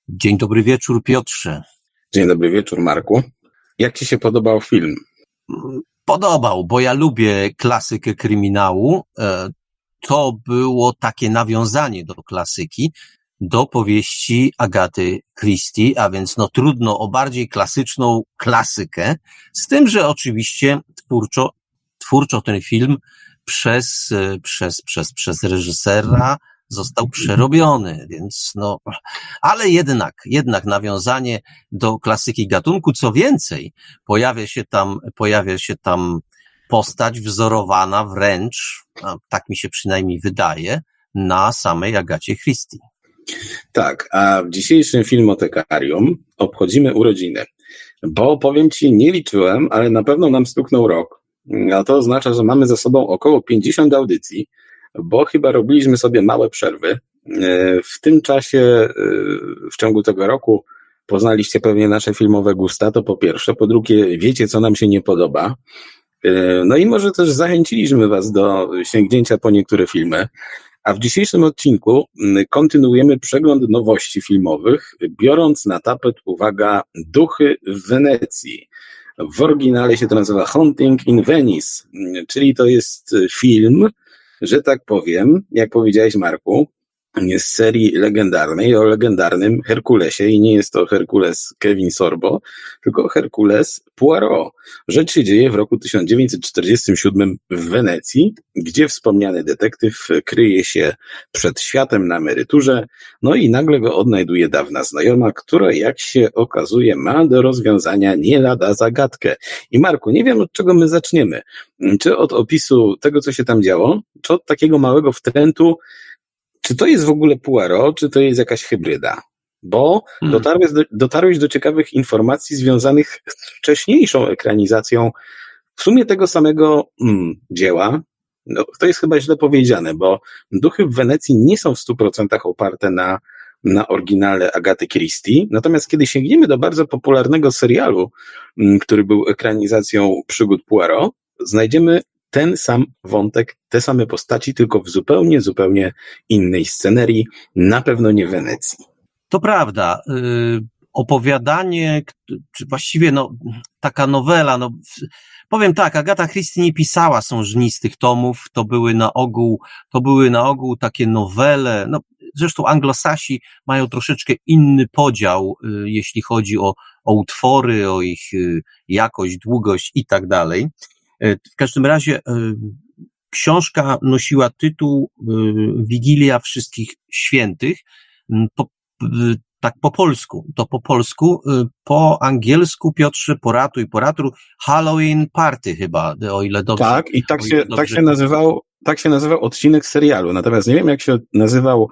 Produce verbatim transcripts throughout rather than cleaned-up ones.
Dzień dobry wieczór, Piotrze. Dzień dobry wieczór, Marku. Jak ci się podobał film? Podobał, bo ja lubię klasykę kryminału. To było takie nawiązanie do klasyki, do powieści Agaty Christie, a więc no trudno o bardziej klasyczną klasykę, z tym, że oczywiście twórczo, twórczo ten film przez, przez, przez, przez reżysera został przerobiony, więc no, ale jednak, jednak nawiązanie do klasyki gatunku, co więcej, pojawia się tam, pojawia się tam postać wzorowana wręcz, tak mi się przynajmniej wydaje, na samej Agacie Christie. Tak, a w dzisiejszym filmotekarium obchodzimy urodziny, bo powiem ci, nie liczyłem, ale na pewno nam stuknął rok, a to oznacza, że mamy za sobą około pięćdziesiąt audycji, bo chyba robiliśmy sobie małe przerwy. W tym czasie, w ciągu tego roku poznaliście pewnie nasze filmowe gusta, to po pierwsze, po drugie wiecie, co nam się nie podoba, no i może też zachęciliśmy was do sięgnięcia po niektóre filmy, a w dzisiejszym odcinku kontynuujemy przegląd nowości filmowych, biorąc na tapet, uwaga, Duchy w Wenecji. W oryginale się to nazywa Haunting in Venice, czyli to jest film, że tak powiem, jak powiedziałeś, Marku, z serii legendarnej o legendarnym Herkulesie i nie jest to Herkules Kevin Sorbo, tylko Herkules Poirot. Rzecz się dzieje w roku tysiąc dziewięćset czterdziestym siódmym w Wenecji, gdzie wspomniany detektyw kryje się przed światem na emeryturze, no i nagle go odnajduje dawna znajoma, która, jak się okazuje, ma do rozwiązania nie lada zagadkę. I Marku, nie wiem, od czego my zaczniemy. Czy od opisu tego, co się tam działo, czy od takiego małego wtrętu, czy to jest w ogóle Poirot, czy to jest jakaś hybryda? Bo hmm. dotarłeś, do, dotarłeś do ciekawych informacji związanych z wcześniejszą ekranizacją w sumie tego samego mm, dzieła. No, to jest chyba źle powiedziane, bo Duchy w Wenecji nie są w stu procentach oparte na, na oryginale Agaty Christie. Natomiast kiedy sięgniemy do bardzo popularnego serialu, m, który był ekranizacją przygód Poirot, znajdziemy ten sam wątek, te same postaci, tylko w zupełnie, zupełnie innej scenerii, na pewno nie w Wenecji. To prawda. Yy, opowiadanie, czy właściwie no, taka nowela, no, powiem tak, Agata Christie nie pisała sążnistych tomów, to były na ogół, to były na ogół takie nowele, no, zresztą Anglosasi mają troszeczkę inny podział, yy, jeśli chodzi o, o utwory, o ich yy, jakość, długość i tak dalej. W każdym razie książka nosiła tytuł Wigilia Wszystkich Świętych, po, tak po polsku, to po polsku, po angielsku, Piotrze, poratuj, poratuj, Halloween Party chyba, o ile dobrze. Tak, i tak się, dobrze. tak się nazywał, tak się nazywał odcinek serialu, natomiast nie wiem, jak się nazywał,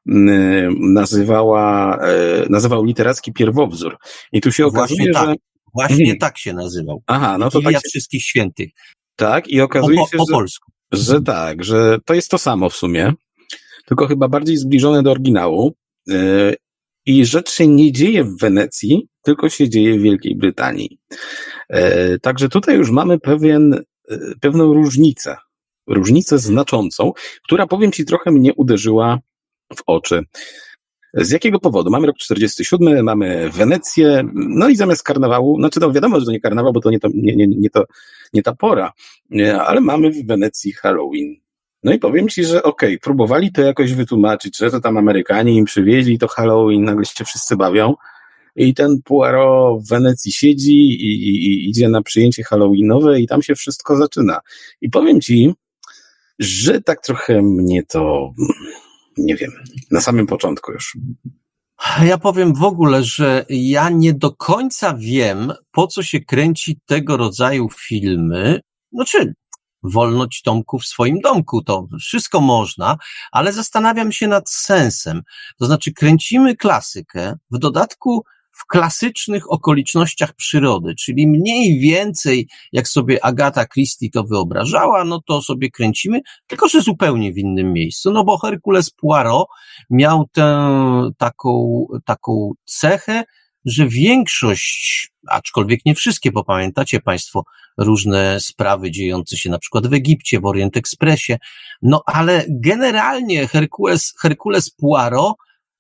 nazywała, nazywał literacki pierwowzór. I tu się okazuje, tak. że Właśnie hmm. tak się nazywał. Aha, no to Wigilia tak się... Wszystkich Świętych. Tak, i okazuje po, się, po że, polsku. że tak, że to jest to samo w sumie, tylko chyba bardziej zbliżone do oryginału. Yy, I rzecz się nie dzieje w Wenecji, tylko się dzieje w Wielkiej Brytanii. Yy, także tutaj już mamy pewien, yy, pewną różnicę. Różnicę znaczącą, która, powiem ci, trochę mnie uderzyła w oczy. Z jakiego powodu? Mamy rok czterdziesty siódmy, mamy Wenecję, no i zamiast karnawału, znaczy to wiadomo, że to nie karnawał, bo to nie, to, nie, nie, nie, to, nie ta pora, ale mamy w Wenecji Halloween. No i powiem ci, że okej, okay, próbowali to jakoś wytłumaczyć, że to tam Amerykanie im przywieźli to Halloween, nagle się wszyscy bawią i ten Poirot w Wenecji siedzi i, i, i idzie na przyjęcie halloweenowe i tam się wszystko zaczyna. I powiem ci, że tak trochę mnie to... Nie wiem, na samym początku już. Ja powiem w ogóle, że ja nie do końca wiem, po co się kręci tego rodzaju filmy. Znaczy, wolno ci, Tomku, w swoim domku, to wszystko można, ale zastanawiam się nad sensem. To znaczy, kręcimy klasykę, w dodatku w klasycznych okolicznościach przyrody, czyli mniej więcej, jak sobie Agata Christie to wyobrażała, no to sobie kręcimy, tylko że zupełnie w innym miejscu, no bo Herkules Poirot miał tę taką, taką cechę, że większość, aczkolwiek nie wszystkie, bo pamiętacie Państwo różne sprawy dziejące się na przykład w Egipcie, w Orient Expressie, no ale generalnie Herkules, Herkules Poirot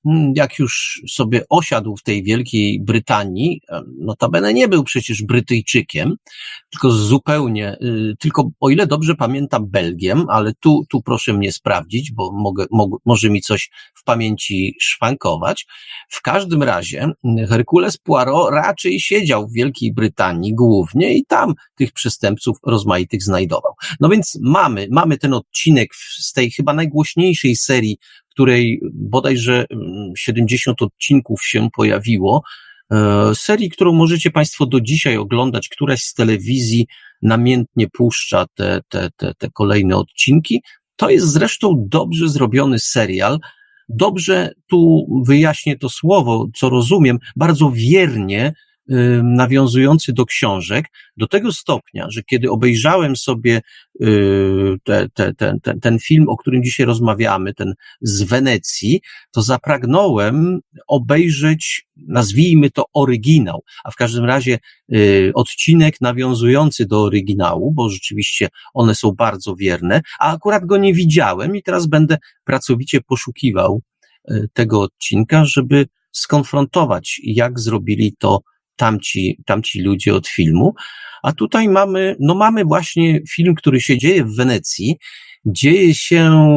jak już sobie osiadł w tej Wielkiej Brytanii, notabene nie był przecież Brytyjczykiem, tylko zupełnie, tylko o ile dobrze pamiętam Belgiem, ale tu, tu proszę mnie sprawdzić, bo mogę, mo, może mi coś w pamięci szwankować. W każdym razie Hercule Poirot raczej siedział w Wielkiej Brytanii głównie i tam tych przestępców rozmaitych znajdował. No więc mamy, mamy ten odcinek z tej chyba najgłośniejszej serii, której bodajże siedemdziesiąt odcinków się pojawiło, serii, którą możecie Państwo do dzisiaj oglądać, któraś z telewizji namiętnie puszcza te, te, te, te kolejne odcinki. To jest zresztą dobrze zrobiony serial, dobrze, tu wyjaśnię to słowo, co rozumiem, bardzo wiernie nawiązujący do książek, do tego stopnia, że kiedy obejrzałem sobie te, te, te, te, ten film, o którym dzisiaj rozmawiamy, ten z Wenecji, to zapragnąłem obejrzeć, nazwijmy to oryginał, a w każdym razie odcinek nawiązujący do oryginału, bo rzeczywiście one są bardzo wierne, a akurat go nie widziałem i teraz będę pracowicie poszukiwał tego odcinka, żeby skonfrontować, jak zrobili to tamci, tamci ludzie od filmu, a tutaj mamy, no mamy właśnie film, który się dzieje w Wenecji, dzieje się,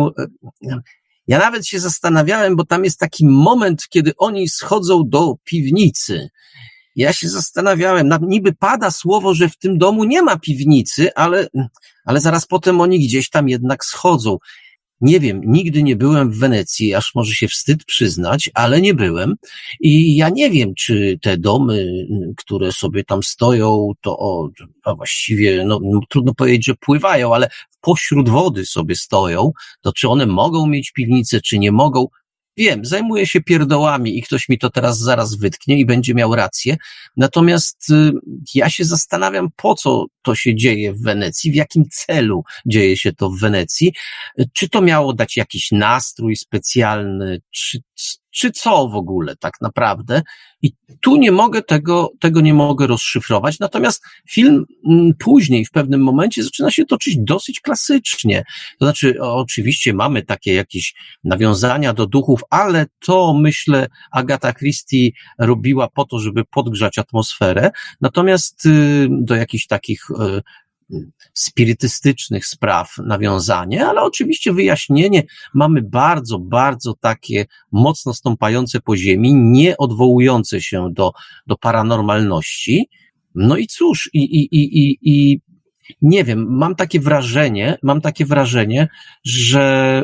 ja nawet się zastanawiałem, bo tam jest taki moment, kiedy oni schodzą do piwnicy. Ja się zastanawiałem, niby pada słowo, że w tym domu nie ma piwnicy, ale, ale zaraz potem oni gdzieś tam jednak schodzą. Nie wiem, nigdy nie byłem w Wenecji, aż może się wstyd przyznać, ale nie byłem i ja nie wiem, czy te domy, które sobie tam stoją, to o, a właściwie, no, no trudno powiedzieć, że pływają, ale pośród wody sobie stoją, to czy one mogą mieć piwnicę, czy nie mogą? Wiem, zajmuję się pierdołami i ktoś mi to teraz zaraz wytknie i będzie miał rację. Natomiast y, ja się zastanawiam, po co to się dzieje w Wenecji, w jakim celu dzieje się to w Wenecji. Czy to miało dać jakiś nastrój specjalny, czy, czy co w ogóle tak naprawdę. I tu nie mogę tego, tego nie mogę rozszyfrować. Natomiast film m, później, w pewnym momencie zaczyna się toczyć dosyć klasycznie. To znaczy, o, oczywiście mamy takie jakieś nawiązania do duchów, ale to, myślę, Agatha Christie robiła po to, żeby podgrzać atmosferę. Natomiast y, do jakichś takich y, spirytystycznych spraw nawiązanie, ale oczywiście wyjaśnienie mamy bardzo, bardzo takie mocno stąpające po ziemi, nie odwołujące się do, do paranormalności. No i cóż, i, i, i, i, i nie wiem, mam takie wrażenie, mam takie wrażenie, że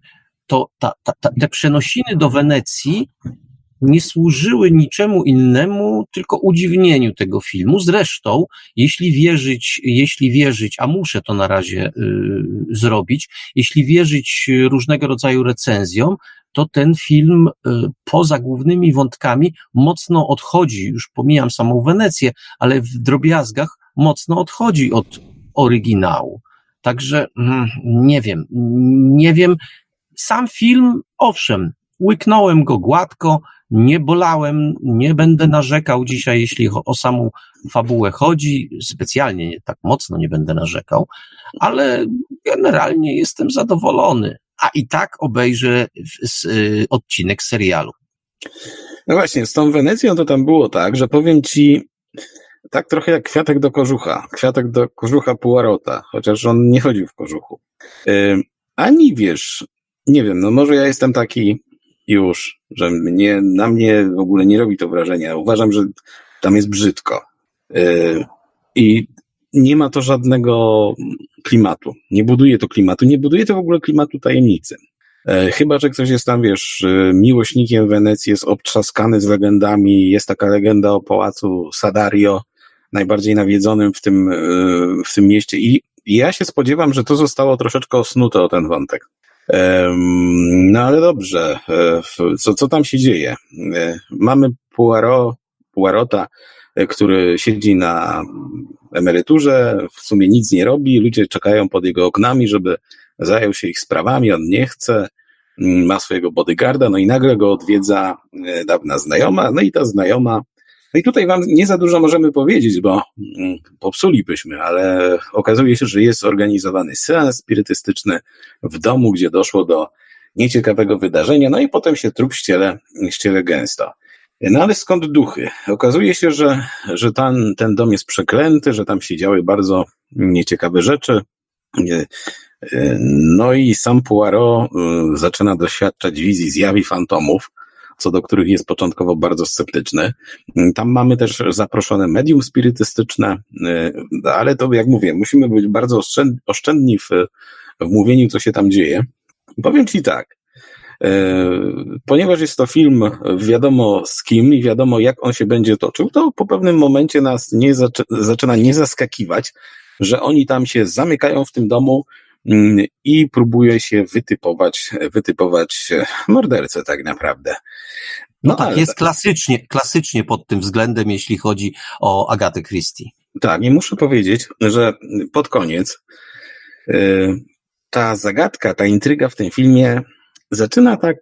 to, ta, ta, ta, te przenosiny do Wenecji nie służyły niczemu innemu, tylko udziwnieniu tego filmu. Zresztą, jeśli wierzyć, jeśli wierzyć, a muszę to na razie y, zrobić, jeśli wierzyć różnego rodzaju recenzjom, to ten film y, poza głównymi wątkami mocno odchodzi, już pomijam samą Wenecję, ale w drobiazgach mocno odchodzi od oryginału. Także mm, nie wiem, nie wiem. Sam film, owszem, łyknąłem go gładko, nie bolałem, nie będę narzekał dzisiaj, jeśli o samą fabułę chodzi, specjalnie nie, tak mocno nie będę narzekał, ale generalnie jestem zadowolony, a i tak obejrzę z, y, odcinek serialu. No właśnie, z tą Wenecją to tam było tak, że powiem ci, tak trochę jak kwiatek do kożucha, kwiatek do kożucha Poirota, chociaż on nie chodził w kożuchu. Yy, ani wiesz, nie wiem, no może ja jestem taki już, że mnie, na mnie w ogóle nie robi to wrażenia. Uważam, że tam jest brzydko. Yy, I nie ma to żadnego klimatu. Nie buduje to klimatu. Nie buduje to w ogóle klimatu tajemnicy. Yy, chyba, że ktoś jest tam, wiesz, miłośnikiem Wenecji, jest obtrzaskany z legendami. Jest taka legenda o pałacu Sadario, najbardziej nawiedzonym w tym, yy, w tym mieście. I ja się spodziewam, że to zostało troszeczkę osnute o ten wątek. No ale dobrze, co, co tam się dzieje? Mamy Poirot, Poirota, który siedzi na emeryturze, w sumie nic nie robi, ludzie czekają pod jego oknami, żeby zajął się ich sprawami, on nie chce, ma swojego bodyguarda, no i nagle go odwiedza dawna znajoma, no i ta znajoma, no i tutaj wam nie za dużo możemy powiedzieć, bo popsulibyśmy, ale okazuje się, że jest organizowany seans spirytystyczny w domu, gdzie doszło do nieciekawego wydarzenia, no i potem się trup ściele, ściele gęsto. No ale skąd duchy? Okazuje się, że, że ten, ten dom jest przeklęty, że tam się działy bardzo nieciekawe rzeczy. No i sam Poirot zaczyna doświadczać wizji, zjawi fantomów, co do których jest początkowo bardzo sceptyczny. Tam mamy też zaproszone medium spirytystyczne, ale to, jak mówię, musimy być bardzo oszczędni w, w mówieniu, co się tam dzieje. Powiem Ci tak, ponieważ jest to film wiadomo z kim i wiadomo jak on się będzie toczył, to po pewnym momencie nas nie zaczy- zaczyna nie zaskakiwać, że oni tam się zamykają w tym domu i próbuje się wytypować, wytypować mordercę tak naprawdę. No, no tak, ale... jest klasycznie, klasycznie pod tym względem, jeśli chodzi o Agatę Christie. Tak, i muszę powiedzieć, że pod koniec yy, ta zagadka, ta intryga w tym filmie zaczyna tak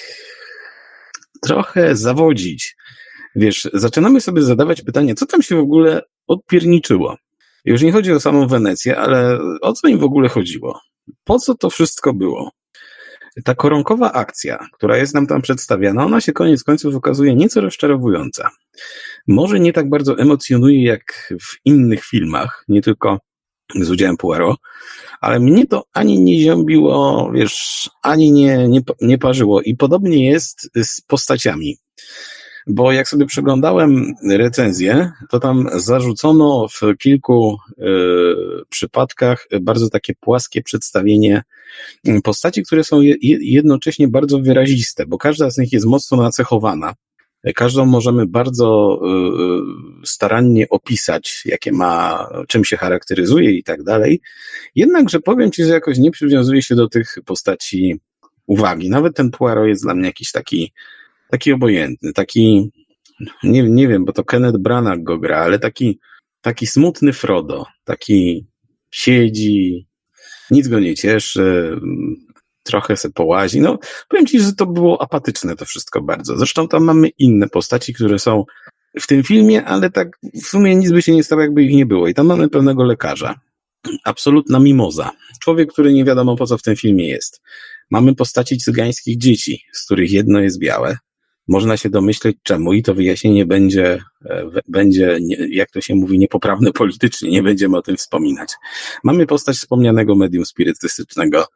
trochę zawodzić. Wiesz, zaczynamy sobie zadawać pytanie, co tam się w ogóle odpierniczyło. Już nie chodzi o samą Wenecję, ale o co im w ogóle chodziło? Po co to wszystko było? Ta koronkowa akcja, która jest nam tam przedstawiana, ona się koniec końców okazuje nieco rozczarowująca. Może nie tak bardzo emocjonuje jak w innych filmach, nie tylko z udziałem Poirot, ale mnie to ani nie ziębiło, wiesz, ani nie, nie, nie parzyło. I podobnie jest z postaciami. Bo jak sobie przeglądałem recenzję, to tam zarzucono w kilku y, przypadkach bardzo takie płaskie przedstawienie postaci, które są je, jednocześnie bardzo wyraziste, bo każda z nich jest mocno nacechowana. Każdą możemy bardzo y, starannie opisać, jakie ma, czym się charakteryzuje i tak dalej. Jednakże powiem Ci, że jakoś nie przywiązuje się do tych postaci uwagi. Nawet ten Poirot jest dla mnie jakiś taki Taki obojętny, taki, nie, nie wiem, bo to Kenneth Branagh go gra, ale taki, taki smutny Frodo, taki siedzi, nic go nie cieszy, trochę se połazi. No, powiem Ci, że to było apatyczne to wszystko bardzo. Zresztą tam mamy inne postaci, które są w tym filmie, ale tak w sumie nic by się nie stało, jakby ich nie było. I tam mamy pewnego lekarza. Absolutna mimoza. Człowiek, który nie wiadomo po co w tym filmie jest. Mamy postaci cygańskich dzieci, z których jedno jest białe. Można się domyśleć czemu i to wyjaśnienie będzie, będzie, jak to się mówi, niepoprawne politycznie, nie będziemy o tym wspominać. Mamy postać wspomnianego medium spirytystycznego.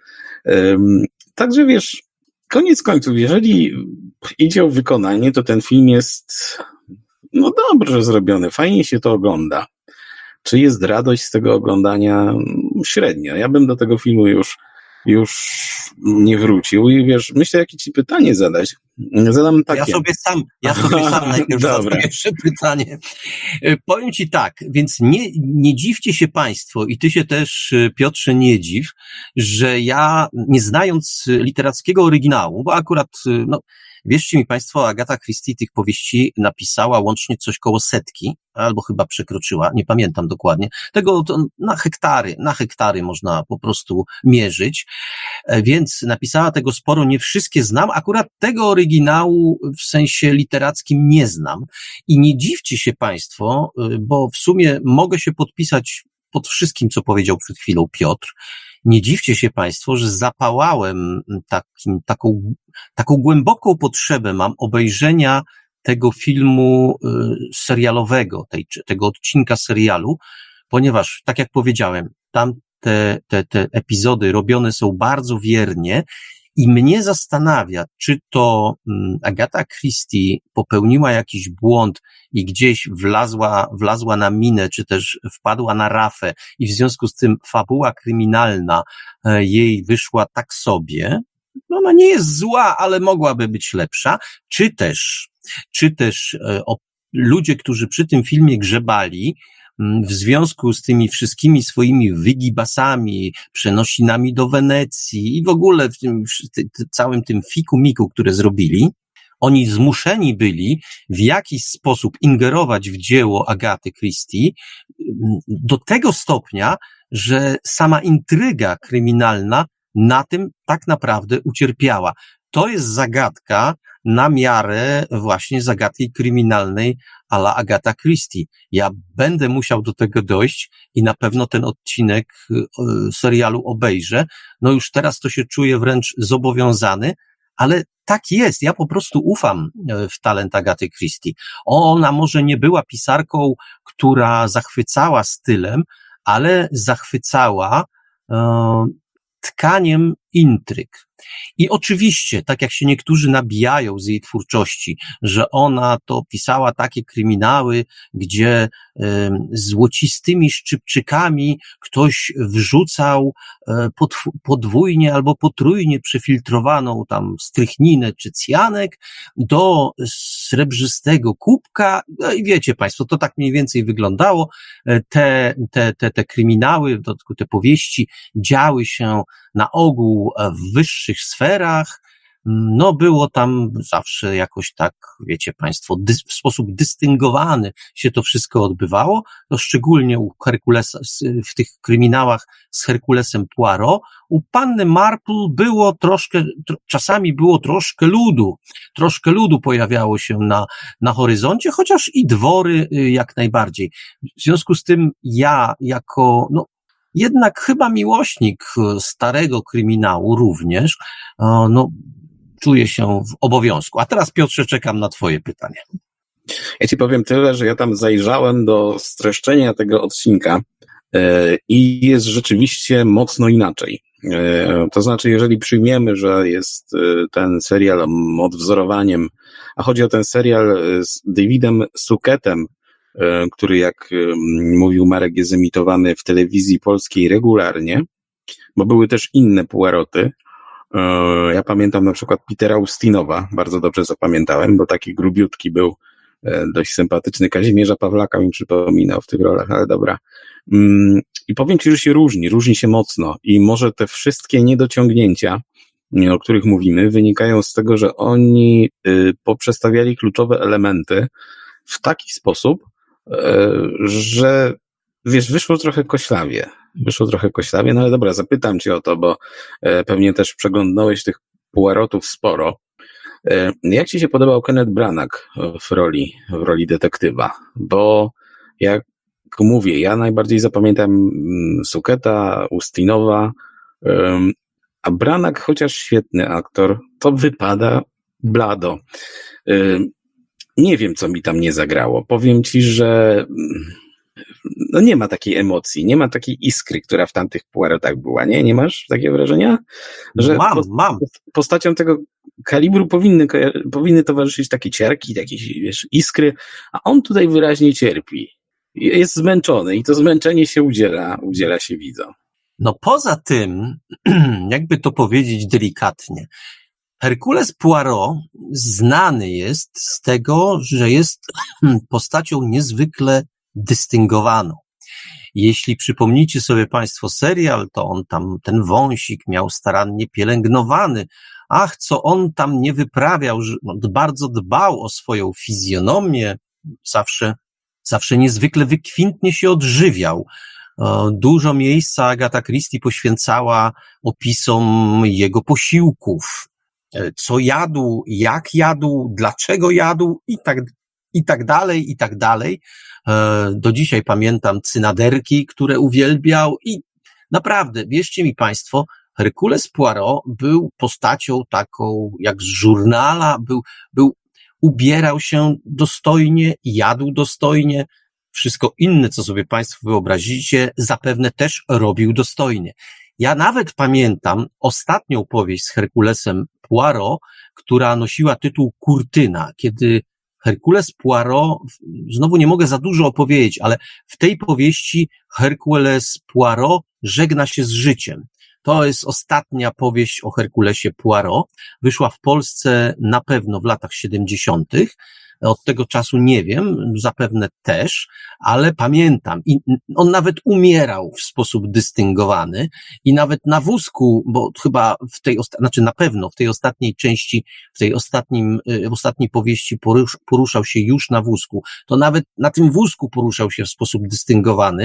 Także wiesz, koniec końców, jeżeli idzie o wykonanie, to ten film jest no dobrze zrobiony, fajnie się to ogląda. Czy jest radość z tego oglądania? Średnio. Ja bym do tego filmu już już nie wrócił i wiesz, myślę, jakie Ci pytanie zadać. Zadam takie. Ja sobie sam, ja sobie sam najpierw zadam pierwsze pytanie. Powiem Ci tak, więc nie, nie dziwcie się Państwo i Ty się też, Piotrze, nie dziw, że ja, nie znając literackiego oryginału, bo akurat, no, wierzcie mi Państwo, Agata Christie tych powieści napisała łącznie coś koło setki, albo chyba przekroczyła, nie pamiętam dokładnie. Tego to na hektary, na hektary można po prostu mierzyć, więc napisała tego sporo, nie wszystkie znam, akurat tego oryginału w sensie literackim nie znam i nie dziwcie się Państwo, bo w sumie mogę się podpisać pod wszystkim, co powiedział przed chwilą Piotr. Nie dziwcie się Państwo, że zapałałem takim, taką, taką głęboką potrzebę mam obejrzenia tego filmu y, serialowego, tej, tego odcinka serialu, ponieważ, tak jak powiedziałem, tam te, te, te epizody robione są bardzo wiernie i mnie zastanawia, czy to um, Agata Christie popełniła jakiś błąd i gdzieś wlazła, wlazła na minę, czy też wpadła na rafę i w związku z tym fabuła kryminalna e, jej wyszła tak sobie. No ona nie jest zła, ale mogłaby być lepsza, czy też, czy też e, o, ludzie, którzy przy tym filmie grzebali, w związku z tymi wszystkimi swoimi wygibasami, przenosinami do Wenecji i w ogóle w tym w całym tym fiku-miku, które zrobili, oni zmuszeni byli w jakiś sposób ingerować w dzieło Agaty Christie do tego stopnia, że sama intryga kryminalna na tym tak naprawdę ucierpiała. to jest zagadka na miarę właśnie zagadki kryminalnej a la Agatha Christie. Ja będę musiał do tego dojść i na pewno ten odcinek serialu obejrzę. No już teraz to się czuję wręcz zobowiązany, ale tak jest. Ja po prostu ufam w talent Agaty Christie. Ona może nie była pisarką, która zachwycała stylem, ale zachwycała e, tkaniem intryg. I oczywiście, tak jak się niektórzy nabijają z jej twórczości, że ona to pisała takie kryminały, gdzie y, złocistymi szczypczykami ktoś wrzucał y, podw- podwójnie albo potrójnie przefiltrowaną tam strychninę czy cyjanek do srebrzystego kubka. No i wiecie państwo, to tak mniej więcej wyglądało. Te, te, te, te kryminały, w dodatku te powieści działy się na ogół w wyższych sferach, no było tam zawsze jakoś tak, wiecie państwo, dy, w sposób dystyngowany się to wszystko odbywało, to szczególnie u Herkulesa, w tych kryminałach z Herkulesem Poirot, u panny Marple było troszkę, tro, czasami było troszkę ludu, troszkę ludu pojawiało się na, na horyzoncie, chociaż i dwory jak najbardziej. W związku z tym ja jako, no, jednak chyba miłośnik starego kryminału również, no, czuję się w obowiązku. A teraz, Piotrze, czekam na twoje pytanie. Ja ci powiem tyle, że ja tam zajrzałem do streszczenia tego odcinka i jest rzeczywiście mocno inaczej. To znaczy, jeżeli przyjmiemy, że jest ten serial odwzorowaniem, a chodzi o ten serial z Davidem Suchettem, który, jak mówił Marek, jest emitowany w telewizji polskiej regularnie, bo były też inne Poiroty. Ja pamiętam na przykład Petera Ustinowa, bardzo dobrze zapamiętałem, bo taki grubiutki był, dość sympatyczny. Kazimierza Pawlaka mi przypominał w tych rolach, ale dobra. I powiem ci, że się różni, różni się mocno i może te wszystkie niedociągnięcia, o których mówimy, wynikają z tego, że oni poprzestawiali kluczowe elementy w taki sposób, że wiesz, wyszło trochę koślawie. Wyszło trochę koślawie, no ale dobra, zapytam cię o to, bo pewnie też przeglądałeś tych Poirotów sporo. Jak ci się podobał Kenneth Branagh w roli, w roli detektywa? Bo jak mówię, ja najbardziej zapamiętam Suchetta, Ustinowa, a Branagh, chociaż świetny aktor, to wypada blado. Nie wiem, co mi tam nie zagrało. Powiem ci, że no nie ma takiej emocji, nie ma takiej iskry, która w tamtych Poirotach była, nie? Nie masz takiego wrażenia? Że mam, post- mam. Postaciom tego kalibru powinny, powinny towarzyszyć takie ciarki, takie, wiesz, iskry, a on tutaj wyraźnie cierpi. Jest zmęczony i to zmęczenie się udziela, udziela się widzom. No poza tym, jakby to powiedzieć delikatnie, Herkules Poirot znany jest z tego, że jest postacią niezwykle dystyngowaną. Jeśli przypomnicie sobie państwo serial, to on tam, ten wąsik miał starannie pielęgnowany. Ach, co on tam nie wyprawiał, że bardzo dbał o swoją fizjonomię, zawsze, zawsze niezwykle wykwintnie się odżywiał. Dużo miejsca Agatha Christie poświęcała opisom jego posiłków. Co jadł, jak jadł, dlaczego jadł i tak, i tak dalej, i tak dalej. Do dzisiaj pamiętam cynaderki, które uwielbiał i naprawdę, wierzcie mi państwo, Herkules Poirot był postacią taką jak z żurnala, był, był, ubierał się dostojnie, jadł dostojnie, wszystko inne, co sobie państwo wyobrazicie, zapewne też robił dostojnie. Ja nawet pamiętam ostatnią powieść z Herkulesem Poirot, która nosiła tytuł Kurtyna, kiedy Herkules Poirot, znowu nie mogę za dużo opowiedzieć, ale w tej powieści Herkules Poirot żegna się z życiem. To jest ostatnia powieść o Herkulesie Poirot. Wyszła w Polsce na pewno w latach siedemdziesiątych. Od tego czasu nie wiem, zapewne też, ale pamiętam. I on nawet umierał w sposób dystyngowany i nawet na wózku, bo chyba w tej, osta- znaczy na pewno w tej ostatniej części, w tej ostatnim, w ostatniej powieści porusz- poruszał się już na wózku. To nawet na tym wózku poruszał się w sposób dystyngowany.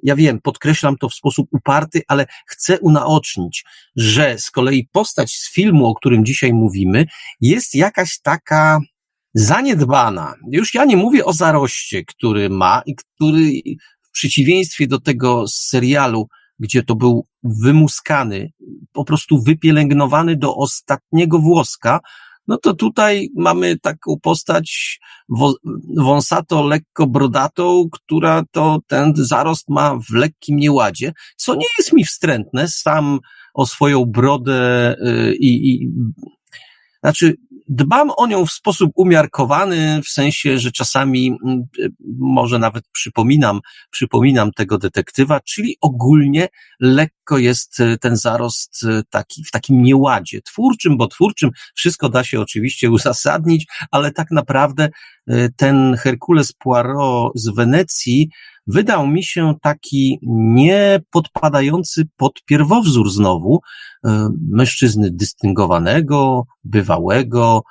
ja wiem, podkreślam to w sposób uparty, ale chcę unaocznić, że z kolei postać z filmu, o którym dzisiaj mówimy, jest jakaś taka zaniedbana. Już ja nie mówię o zaroście, który ma i który w przeciwieństwie do tego z serialu, gdzie to był wymuskany, po prostu wypielęgnowany do ostatniego włoska, no to tutaj mamy taką postać wąsato, lekko brodatą, która to ten zarost ma w lekkim nieładzie, co nie jest mi wstrętne, sam o swoją brodę i, i znaczy dbam o nią w sposób umiarkowany, w sensie, że czasami może nawet przypominam, przypominam tego detektywa, czyli ogólnie lekko jest ten zarost taki, w takim nieładzie twórczym, bo twórczym wszystko da się oczywiście uzasadnić, ale tak naprawdę ten Herkules Poirot z Wenecji wydał mi się taki nie podpadający pod pierwowzór znowu mężczyzny dystyngowanego, bywałego,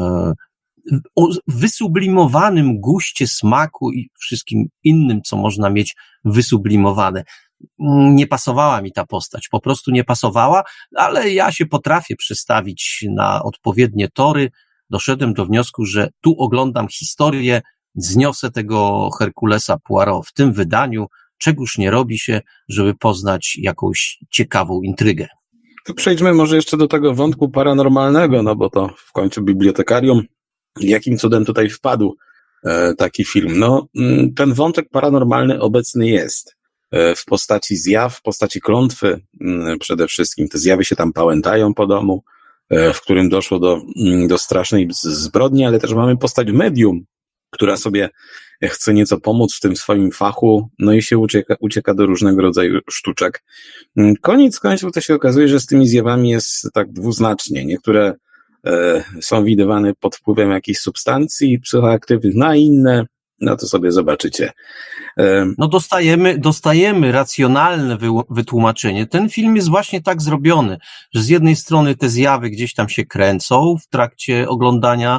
o wysublimowanym guście smaku i wszystkim innym, co można mieć wysublimowane. Nie pasowała mi ta postać, po prostu nie pasowała, ale ja się potrafię przestawić na odpowiednie tory. Doszedłem do wniosku, że tu oglądam historię, zniosę tego Herkulesa Poirot w tym wydaniu, czegoż nie robi się, żeby poznać jakąś ciekawą intrygę. To przejdźmy może jeszcze do tego wątku paranormalnego, no bo to w końcu bibliotekarium, jakim cudem tutaj wpadł e, taki film. No, ten wątek paranormalny obecny jest e, w postaci zjaw, w postaci klątwy m, przede wszystkim. Te zjawy się tam pałętają po domu, e, w którym doszło do, m, do strasznej zbrodni, ale też mamy postać medium, która sobie chce nieco pomóc w tym swoim fachu, no i się ucieka, ucieka do różnego rodzaju sztuczek. Koniec końców to się okazuje, że z tymi zjawami jest tak dwuznacznie. Niektóre e, są widywane pod wpływem jakichś substancji psychoaktywnych, no a inne, no to sobie zobaczycie. E, no dostajemy, dostajemy racjonalne wy, wytłumaczenie. Ten film jest właśnie tak zrobiony, że z jednej strony te zjawy gdzieś tam się kręcą w trakcie oglądania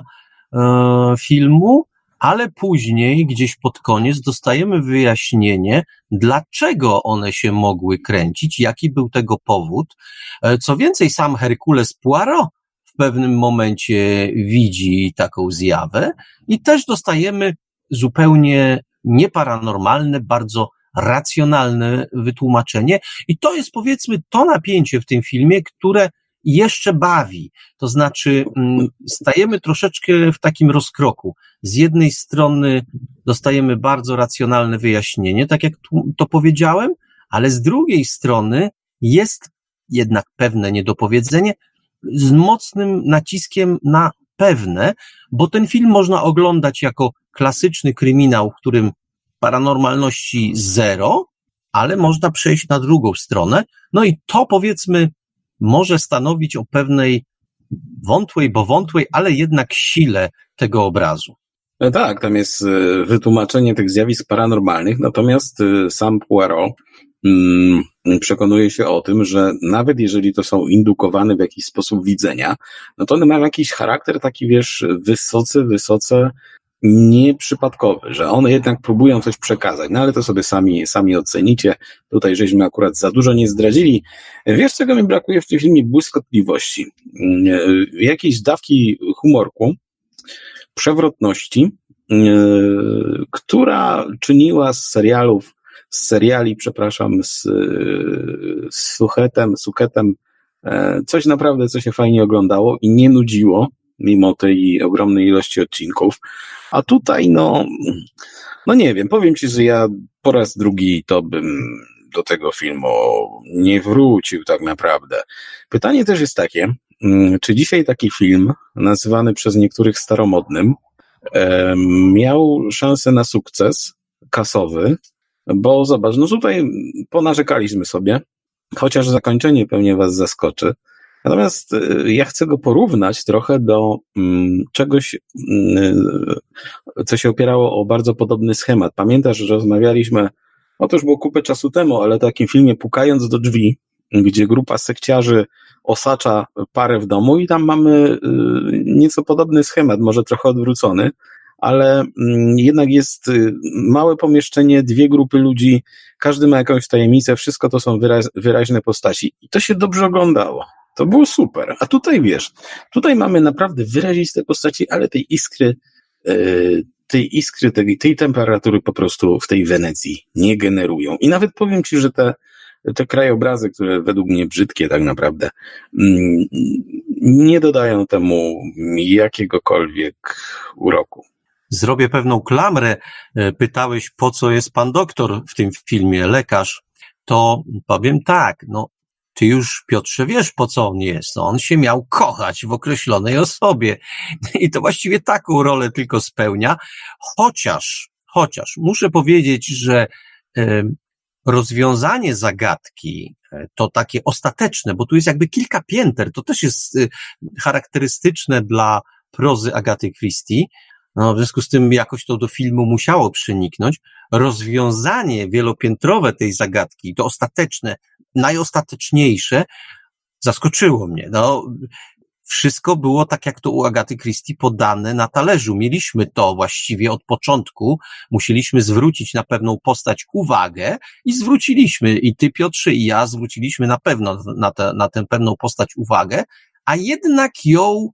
e, filmu, ale później, gdzieś pod koniec, dostajemy wyjaśnienie, dlaczego one się mogły kręcić, jaki był tego powód. Co więcej, sam Herkules Poirot w pewnym momencie widzi taką zjawę i też dostajemy zupełnie nieparanormalne, bardzo racjonalne wytłumaczenie. I to jest, powiedzmy, to napięcie w tym filmie, które jeszcze bawi. To znaczy stajemy troszeczkę w takim rozkroku. Z jednej strony dostajemy bardzo racjonalne wyjaśnienie, tak jak to powiedziałem, ale z drugiej strony jest jednak pewne niedopowiedzenie z mocnym naciskiem na pewne, bo ten film można oglądać jako klasyczny kryminał, w którym paranormalności zero, ale można przejść na drugą stronę. No i to, powiedzmy, może stanowić o pewnej wątłej, bo wątłej, ale jednak sile tego obrazu. No tak, tam jest wytłumaczenie tych zjawisk paranormalnych, natomiast sam Poirot mm, przekonuje się o tym, że nawet jeżeli to są indukowane w jakiś sposób widzenia, no to one mają jakiś charakter taki, wiesz, wysoce, wysoce nieprzypadkowy, że one jednak próbują coś przekazać, no ale to sobie sami, sami ocenicie. Tutaj żeśmy akurat za dużo nie zdradzili. Wiesz, czego mi brakuje w tym filmie? Błyskotliwości. Jakiejś dawki humorku, przewrotności, która czyniła z serialów, z seriali, przepraszam, z, z suchetem, suketem, coś naprawdę, co się fajnie oglądało i nie nudziło, mimo tej ogromnej ilości odcinków. A tutaj, no, no nie wiem, powiem ci, że ja po raz drugi to bym do tego filmu nie wrócił tak naprawdę. Pytanie też jest takie, czy dzisiaj taki film, nazywany przez niektórych staromodnym, miał szansę na sukces kasowy, bo zobacz, no tutaj ponarzekaliśmy sobie, chociaż zakończenie pewnie was zaskoczy. Natomiast ja chcę go porównać trochę do mm, czegoś, mm, co się opierało o bardzo podobny schemat. Pamiętasz, że rozmawialiśmy, o to już było kupę czasu temu, ale o takim filmie Pukając do drzwi, gdzie grupa sekciarzy osacza parę w domu i tam mamy y, nieco podobny schemat, może trochę odwrócony, ale jednak jest małe pomieszczenie, dwie grupy ludzi, każdy ma jakąś tajemnicę, wszystko to są wyraz, wyraźne postaci i to się dobrze oglądało. To było super. A tutaj wiesz, tutaj mamy naprawdę wyraziste postaci, ale tej iskry, yy, tej iskry, tej, tej temperatury po prostu w tej Wenecji nie generują. I nawet powiem ci, że te, te krajobrazy, które według mnie brzydkie tak naprawdę, yy, nie dodają temu jakiegokolwiek uroku. Zrobię pewną klamrę. Pytałeś, po co jest pan doktor w tym filmie, lekarz. To powiem tak, no ty już, Piotrze, wiesz, po co on jest. On się miał kochać w określonej osobie. I to właściwie taką rolę tylko spełnia. Chociaż, chociaż muszę powiedzieć, że e, rozwiązanie zagadki to takie ostateczne, bo tu jest jakby kilka pięter. To też jest e, charakterystyczne dla prozy Agaty Christie. No, w związku z tym jakoś to do filmu musiało przeniknąć. Rozwiązanie wielopiętrowe tej zagadki, to ostateczne, najostateczniejsze, zaskoczyło mnie. No, wszystko było tak, jak to u Agaty Christie podane na talerzu. Mieliśmy to właściwie od początku. Musieliśmy zwrócić na pewną postać uwagę i zwróciliśmy, i ty, Piotrze, i ja zwróciliśmy na pewno na, te, na tę pewną postać uwagę, a jednak ją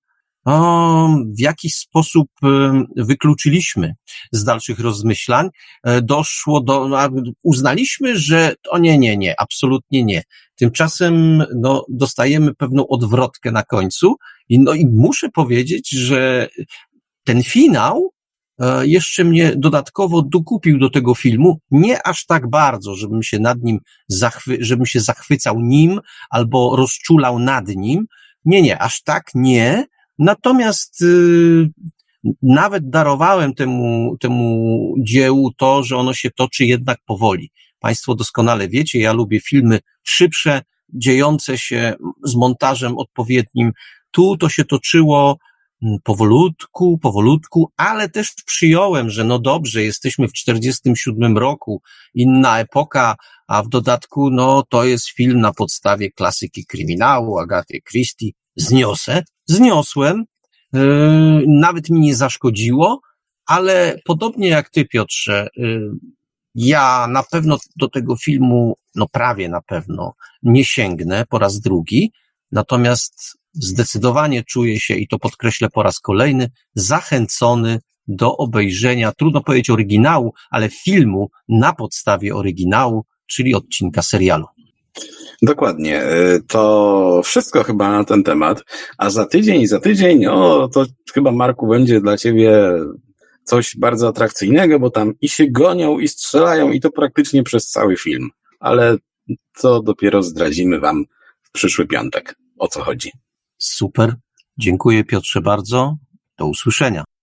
w jakiś sposób wykluczyliśmy z dalszych rozmyślań. Doszło do, uznaliśmy, że to nie, nie, nie, absolutnie nie. Tymczasem, no, dostajemy pewną odwrotkę na końcu i, no, i muszę powiedzieć, że ten finał jeszcze mnie dodatkowo dokupił do tego filmu, nie aż tak bardzo, żebym się nad nim zachwy, żebym się zachwycał nim albo rozczulał nad nim. Nie, nie, aż tak nie. Natomiast y, nawet darowałem temu, temu dziełu to, że ono się toczy jednak powoli. Państwo doskonale wiecie, ja lubię filmy szybsze, dziejące się z montażem odpowiednim. Tu to się toczyło powolutku, powolutku, ale też przyjąłem, że no dobrze, jesteśmy w czterdziestym siódmym roku, inna epoka, a w dodatku no to jest film na podstawie klasyki kryminału, Agaty Christie. Zniosę, zniosłem, yy, nawet mi nie zaszkodziło, ale podobnie jak ty, Piotrze, yy, ja na pewno do tego filmu, no prawie na pewno, nie sięgnę po raz drugi, natomiast zdecydowanie czuję się, i to podkreślę po raz kolejny, zachęcony do obejrzenia, trudno powiedzieć oryginału, ale filmu na podstawie oryginału, czyli odcinka serialu. Dokładnie. To wszystko chyba na ten temat. A za tydzień, za tydzień, o, to chyba, Marku, będzie dla ciebie coś bardzo atrakcyjnego, bo tam i się gonią, i strzelają, i to praktycznie przez cały film. Ale to dopiero zdradzimy wam w przyszły piątek. O co chodzi? Super. Dziękuję, Piotrze, bardzo. Do usłyszenia.